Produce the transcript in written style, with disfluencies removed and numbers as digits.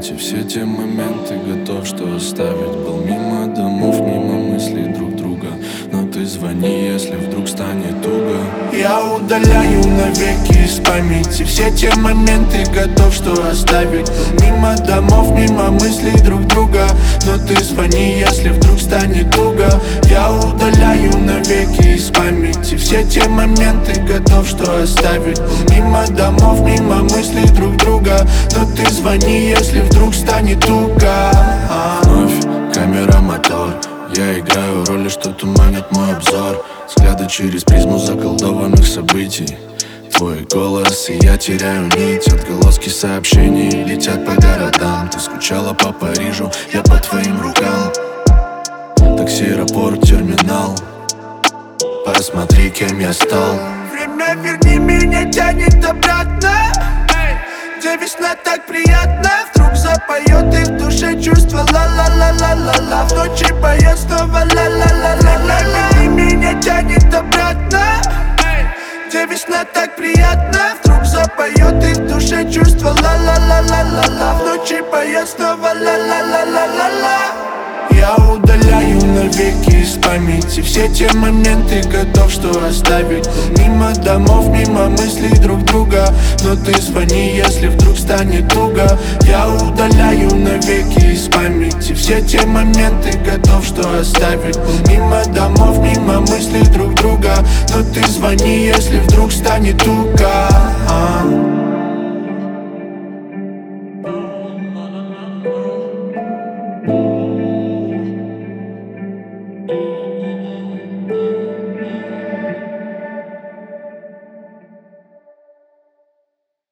памяти все те моменты, готов что оставить. Был мимо домов, мимо мыслей друг друга, но ты звони, если вдруг станет туго. Я удаляю навеки из памяти все те моменты, готов что оставить. Был мимо домов, мимо мыслей друг друга, но ты звони, если вдруг станет туго. Я удаляю навеки из памяти все те моменты, готов что оставить. Был мимо домов, мимо мыслей друг друга, но ты звони, если вдруг станет туго. Вновь камера, мотор, я играю роли, что туманят мой обзор. Взгляды через призму заколдованных событий. Твой голос, и я теряю нить. Отголоски сообщений летят по городам. Ты скучала по Парижу, я по твоим рукам. Такси, аэропорт, терминал. Посмотри, кем я стал. Время верни меня, тянет обратно, где весна так приятна. Вдруг запоет и в душе чувство ла-ла-ла-ла-ла-ла. В ночи поет снова ла-ла-ла-ла-ла-ла. Верни меня, тянет обратно, где весна так приятна. Вдруг запоет и в душе чувство ла-ла-ла-ла-ла-ла. В ночи поет снова ла-ла-ла-ла-ла-ла. Я удаляю навеки из памяти все те моменты, готов что оставить. Мимо домов, мимо мыслей друг друга, но ты звони, если вдруг станет туго. Я удаляю навеки из памяти все те моменты, готов что оставить. Мимо домов, мимо мыслей друг друга, но ты звони, если вдруг станет туго.